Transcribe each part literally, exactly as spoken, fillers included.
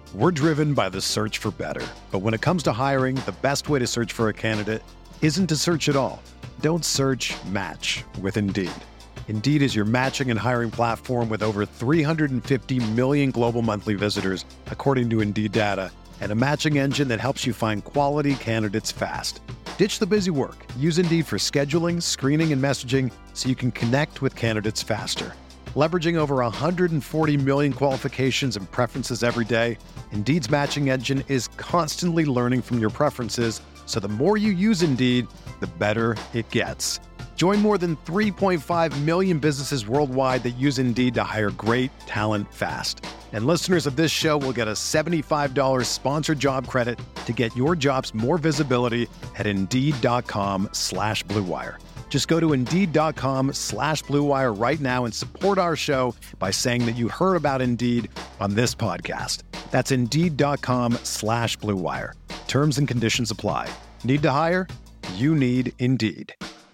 We're driven by the search for better. But when it comes to hiring, the best way to search for a candidate isn't to search at all. Don't search, match with Indeed. Indeed is your matching and hiring platform with over three hundred fifty million global monthly visitors, according to Indeed data, and a matching engine that helps you find quality candidates fast. Ditch the busy work. Use Indeed for scheduling, screening, and messaging so you can connect with candidates faster. Leveraging over one hundred forty million qualifications and preferences every day, Indeed's matching engine is constantly learning from your preferences, so the more you use Indeed, the better it gets. Join more than three point five million businesses worldwide that use Indeed to hire great talent fast. And listeners of this show will get a seventy-five dollars sponsored job credit to get your jobs more visibility at Indeed.com slash Blue Wire. Just go to Indeed.com slash Blue Wire right now and support our show by saying that you heard about Indeed on this podcast. That's Indeed.com slash Blue Wire. Terms and conditions apply. Need to hire? You need Indeed.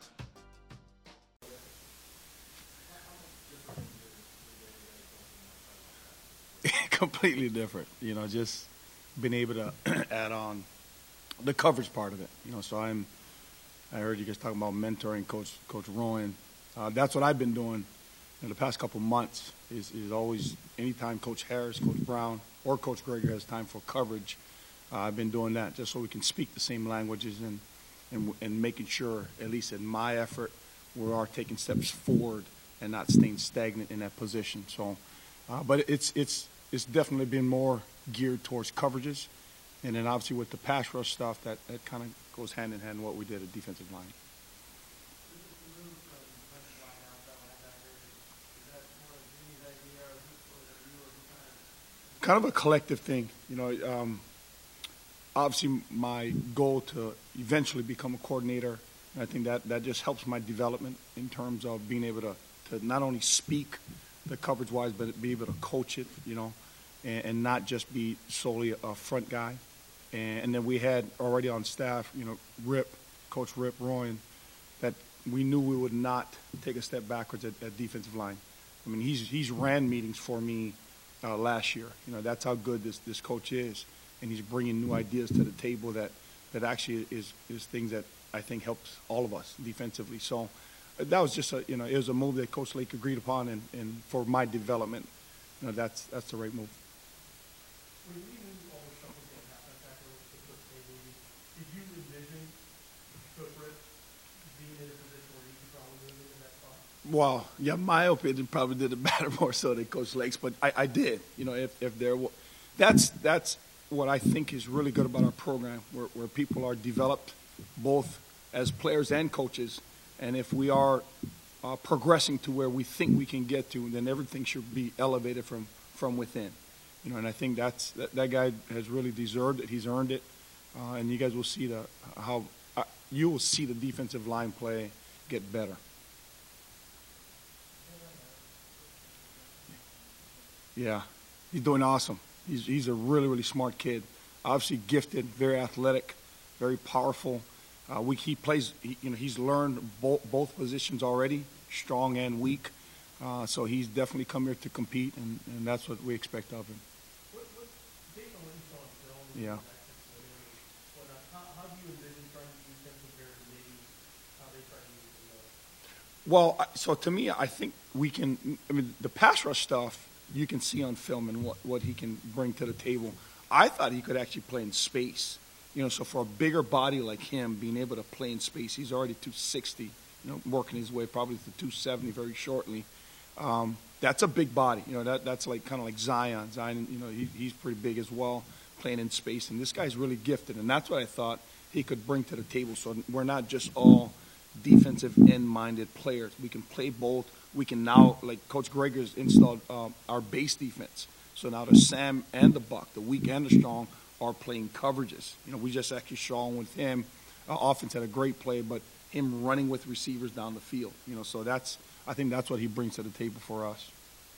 Completely different, you know, just being able to add on the coverage part of it, you know, so I'm, I heard you guys talking about mentoring Coach Coach Rowan. Uh, that's what I've been doing in the past couple months is, is always, anytime Coach Harris, Coach Brown, or Coach Greger has time for coverage, uh, I've been doing that just so we can speak the same languages and, and, and making sure, at least in my effort, we are taking steps forward and not staying stagnant in that position. So, uh, but it's, it's, it's definitely been more geared towards coverages. And then obviously with the pass rush stuff, that, that kind of goes hand in hand with what we did at defensive line. Kind of a collective thing. You know, um, obviously my goal to eventually become a coordinator, and I think that, that just helps my development in terms of being able to, to not only speak the coverage-wise, but be able to coach it, you know, and, and not just be solely a front guy. And, and then we had already on staff, you know, Rip, Coach Rip Rowan, that we knew we would not take a step backwards at, at defensive line. I mean, he's he's ran meetings for me uh, last year. You know, that's how good this, this coach is. And he's bringing new ideas to the table that, that actually is, is things that I think helps all of us defensively. So that was just a, you know, it was a move that Coach Lake agreed upon, and, and for my development, you know, that's that's the right move. When you moved all the shuffle game half back over to Coach Lake, did you envision Coach Rip being in a position where he could probably move into that spot? Well, yeah, my opinion probably did it better more so than Coach Lake's, but I, I did. You know, if if there were, that's that's what I think is really good about our program, where where people are developed both as players and coaches. And if we are uh, progressing to where we think we can get to, then everything should be elevated from, from within. You know, and I think that's that, that guy has really deserved it. He's earned it, uh, and you guys will see the how uh, you will see the defensive line play get better. Yeah, he's doing awesome. He's he's a really really smart kid. Obviously gifted, very athletic, very powerful. Uh, we, he plays, he, you know, he's learned bo- both positions already, strong and weak. Uh, so he's definitely come here to compete, and, and that's what we expect of him. What, what, based on what you saw on film, yeah. What, uh, how, how do you envision trying to use him compared to maybe how they try to use him? Well, so to me, I think we can, I mean, the pass rush stuff you can see on film and what, what he can bring to the table. I thought he could actually play in space. You know, so for a bigger body like him, being able to play in space, he's already two sixty, you know, working his way probably to two seventy very shortly. Um, that's a big body. You know, that that's like kind of like Zion. Zion, you know, he, he's pretty big as well, playing in space. And this guy's really gifted, and that's what I thought he could bring to the table. So we're not just all defensive end-minded players. We can play both. We can now, like Coach Greger's installed uh, our base defense. So now the Sam and the Buck, the weak and the strong, are playing coverages. You know, we just actually saw with him. Uh, offense had a great play, but him running with receivers down the field. You know, so that's I think that's what he brings to the table for us.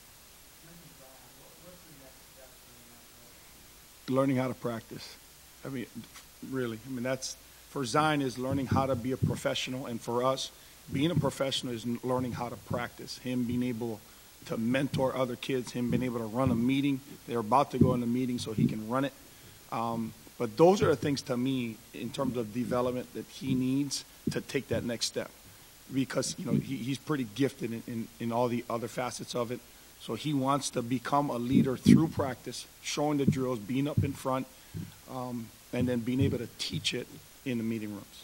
Learning how to practice. I mean, really. I mean, that's for Zion is learning how to be a professional, and for us, being a professional is learning how to practice. Him being able to mentor other kids, him being able to run a meeting. They're about to go in a meeting so he can run it. Um, but those are the things to me in terms of development that he needs to take that next step. Because, you know, he, he's pretty gifted in, in, in all the other facets of it. So he wants to become a leader through practice, showing the drills, being up in front, um, and then being able to teach it in the meeting rooms.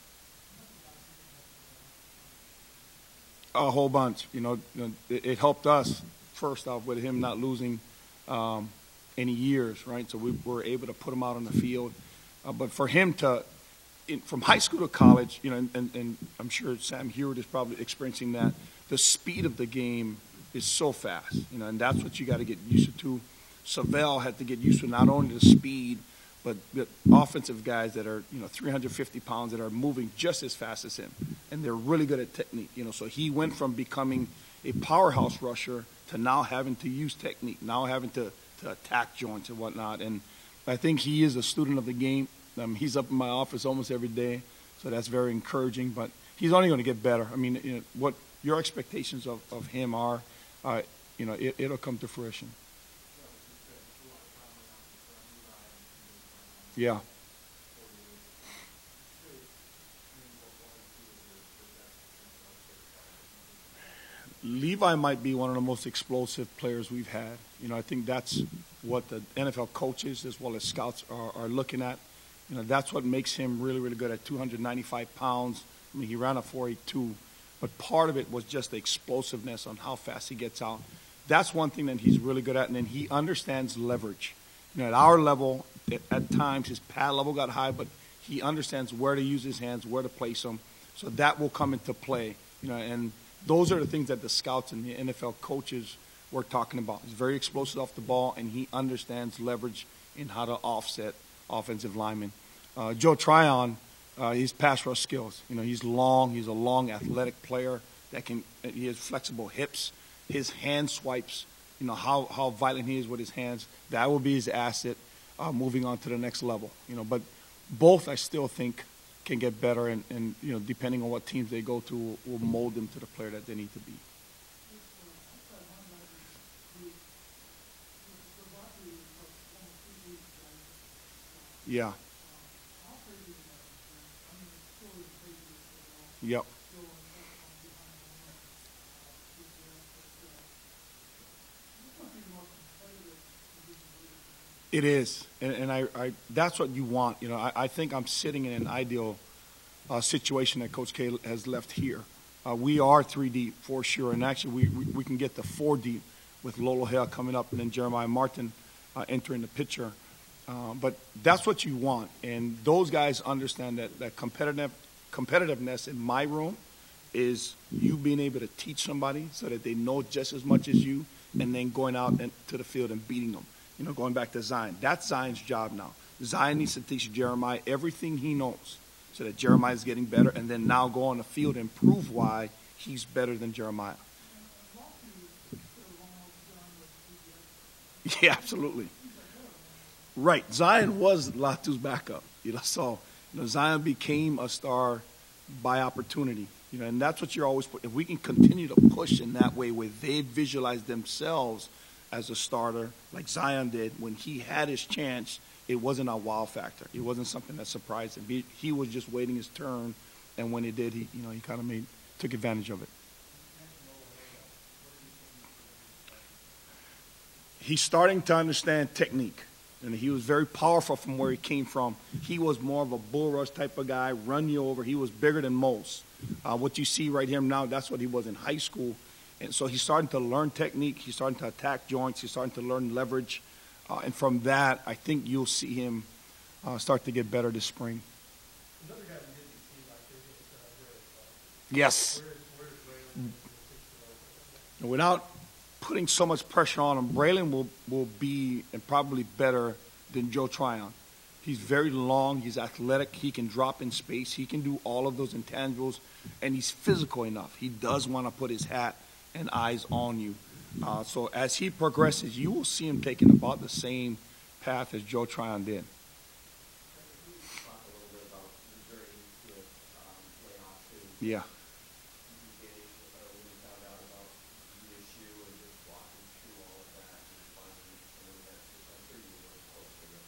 A whole bunch. You know, it, it helped us, first off, with him not losing um, any years, right? So we were able to put him out on the field. Uh, but for him to, in, from high school to college, you know, and, and, and I'm sure Sam Hewitt is probably experiencing that, the speed of the game is so fast, you know, and that's what you got to get used to. Savell had to get used to not only the speed, but the offensive guys that are, you know, three hundred fifty pounds that are moving just as fast as him, and they're really good at technique, you know. So he went from becoming a powerhouse rusher to now having to use technique, now having to, to attack joints and whatnot. And I think he is a student of the game. Um, he's up in my office almost every day, so that's very encouraging. But he's only going to get better. I mean, you know, what your expectations of, of him are, uh, you know, it, it'll come to fruition. Yeah. Levi might be one of the most explosive players we've had. You know, I think that's what the N F L coaches as well as scouts are, are looking at. You know, that's what makes him really, really good at two hundred ninety-five pounds. I mean, he ran a four eighty-two, but part of it was just the explosiveness on how fast he gets out. That's one thing that he's really good at, and then he understands leverage. You know, at our level, at, at times his pad level got high, but he understands where to use his hands, where to place them. So that will come into play. You know, and those are the things that the scouts and the N F L coaches were talking about. He's very explosive off the ball, and he understands leverage in how to offset offensive linemen. Uh, Joe Tryon, uh, his pass rush skills. You know, he's long. He's a long, athletic player that can. He has flexible hips. His hand swipes. You know how how violent he is with his hands. That will be his asset. Uh, moving on to the next level. You know, but both I still think can get better, and, and you know, depending on what teams they go to, will, will mold them to the player that they need to be. Yeah. Yep. It is, and, and I, I, that's what you want. You know, I, I think I'm sitting in an ideal uh, situation that Coach K has left here. Uh, we are three deep for sure, and actually we, we, we can get to four deep with Lolo Hale coming up and then Jeremiah Martin uh, entering the picture. Uh, but that's what you want, and those guys understand that, that competitive competitiveness in my room is you being able to teach somebody so that they know just as much as you, and then going out and, to the field and beating them. You know, going back to Zion. That's Zion's job now. Zion needs to teach Jeremiah everything he knows so that Jeremiah is getting better, and then now go on the field and prove why he's better than Jeremiah. Yeah, absolutely. Right. Zion was Latu's backup. You know, so you know, Zion became a star by opportunity. You know, and that's what you're always. If we can continue to push in that way, where they visualize themselves as a starter, like Zion did, when he had his chance, it wasn't a wow factor. It wasn't something that surprised him. He, he was just waiting his turn, and when he did, he you know he kind of made took advantage of it. He's starting to understand technique, and he was very powerful from where he came from. He was more of a bull rush type of guy, run you over. He was bigger than most. Uh, what you see right here now, that's what he was in high school. And so he's starting to learn technique. He's starting to attack joints. He's starting to learn leverage. Uh, and from that, I think you'll see him uh, start to get better this spring. Another guy we didn't see like this is uh, Yes. Where's, where's And without putting so much pressure on him, Braylon will, will be and probably better than Joe Tryon. He's very long. He's athletic. He can drop in space. He can do all of those intangibles. And he's physical enough. He does want to put his hat and eyes on you. Uh, so as he progresses, you will see him taking about the same path as Joe Tryon did. Yeah.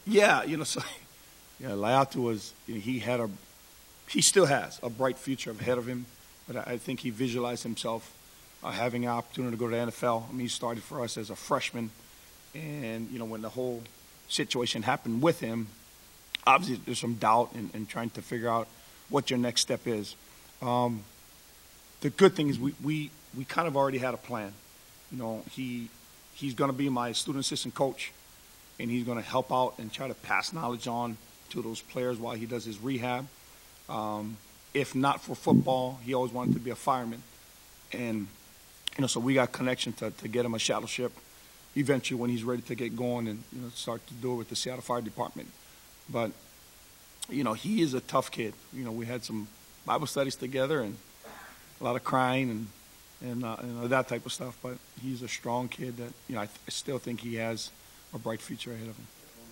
Yeah, you know, so yeah, Laiatu was, you know, he had a, he still has a bright future ahead of him, but I, I think he visualized himself uh, having an opportunity to go to the N F L. I mean, he started for us as a freshman, and, you know, when the whole situation happened with him, obviously there's some doubt in, in trying to figure out what your next step is. Um, the good thing is we, we, we kind of already had a plan. You know, he he's going to be my student assistant coach, and he's going to help out and try to pass knowledge on to those players while he does his rehab. Um, if not for football, he always wanted to be a fireman. And, you know, so we got connection to, to get him a shadow ship eventually when he's ready to get going and, you know, start to do it with the Seattle Fire Department. But, you know, he is a tough kid. You know, we had some Bible studies together and a lot of crying and, and uh, you know, that type of stuff. But he's a strong kid that, you know, I, th- I still think he has a bright future ahead of him.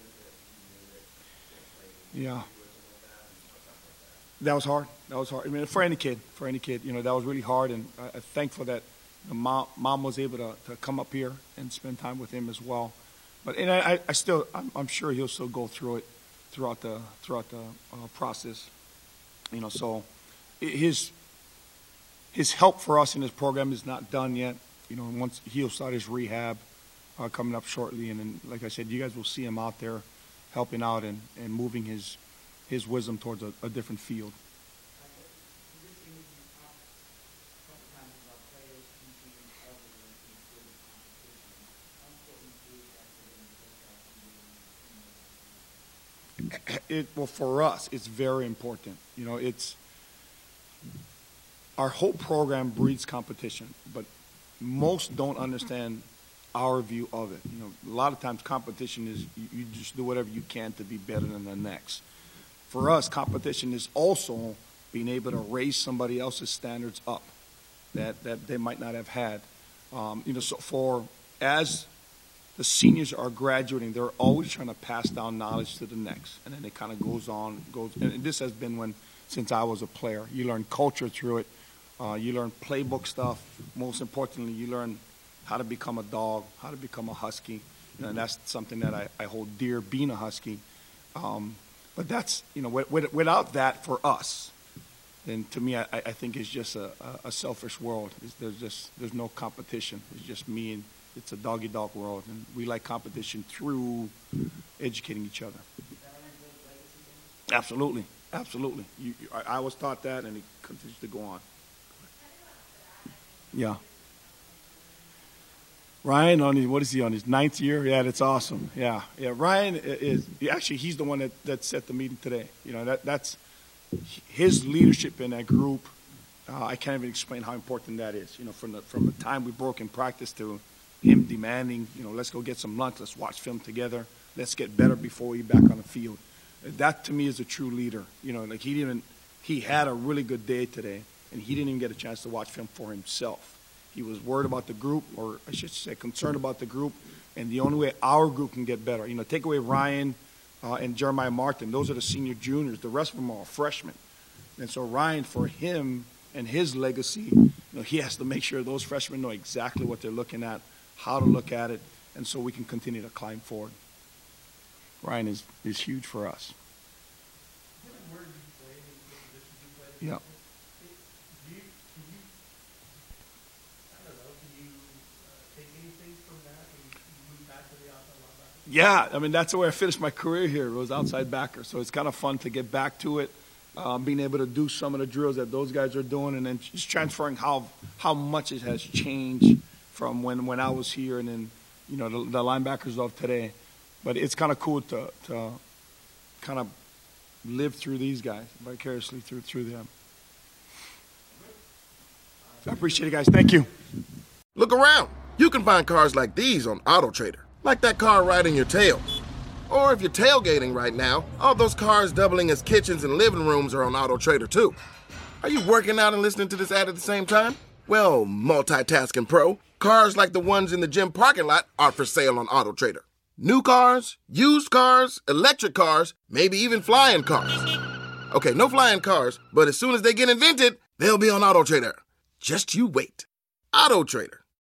Yeah. That was hard. That was hard. I mean, for any kid, for any kid, you know, that was really hard. And I, I'm thankful that the mom, mom was able to, to come up here and spend time with him as well. But and I, I still, I'm, I'm sure he'll still go through it throughout the throughout the uh, process. You know, so his his help for us in this program is not done yet. You know, once he'll start his rehab uh, coming up shortly, and then, like I said, you guys will see him out there helping out and, and moving his his wisdom towards a, a different field. It, well, for us, it's very important. You know, it's our whole program breeds competition, but most don't understand our view of it. You know, a lot of times competition is you, you just do whatever you can to be better than the next. For us, competition is also being able to raise somebody else's standards up that, that they might not have had. Um, you know, so for as the seniors are graduating, they're always trying to pass down knowledge to the next, and then it kind of goes on, goes. And this has been when since I was a player. You learn culture through it. Uh, you learn playbook stuff. Most importantly, you learn how to become a dog, how to become a husky. You know, and that's something that I, I hold dear, being a husky. Um, but that's, you know, with, with, without that for us, then to me, I, I think it's just a, a selfish world. It's, there's just there's no competition. It's just me and it's a dog-eat-dog world, and we like competition through educating each other. Absolutely, absolutely. You, you, I, I was taught that, and it continues to go on. Yeah. Ryan, on his, what is he, on his ninth year? Yeah, that's awesome. Yeah, yeah. Ryan is, actually, he's the one that, that set the meeting today. You know, that that's his leadership in that group. Uh, I can't even explain how important that is. You know, from the from the time we broke in practice to him demanding, you know, let's go get some lunch, let's watch film together, let's get better before we back on the field. That to me is a true leader. You know, like he didn't, he had a really good day today, and he didn't even get a chance to watch film for himself. He was worried about the group, or I should say concerned about the group, and the only way our group can get better. You know, take away Ryan uh, and Jeremiah Martin, those are the senior juniors. The rest of them are freshmen. And so Ryan, for him and his legacy, you know, he has to make sure those freshmen know exactly what they're looking at, how to look at it, and so we can continue to climb forward. Ryan is, is huge for us. Yeah. Yeah, I mean, that's the way I finished my career here. It was outside backer, so it's kind of fun to get back to it, um, being able to do some of the drills that those guys are doing, and then just transferring how how much it has changed from when, when I was here and then, you know, the, the linebackers of today. But it's kind of cool to, to kind of live through these guys, vicariously through through them. I appreciate it, guys. Thank you. Look around. You can find cars like these on AutoTrader, like that car riding your tail. Or if you're tailgating right now, all those cars doubling as kitchens and living rooms are on AutoTrader too. Are you working out and listening to this ad at the same time? Well, multitasking pro, cars like the ones in the gym parking lot are for sale on AutoTrader. New cars, used cars, electric cars, maybe even flying cars. Okay, no flying cars, but as soon as they get invented, they'll be on AutoTrader. Just you wait. AutoTrader.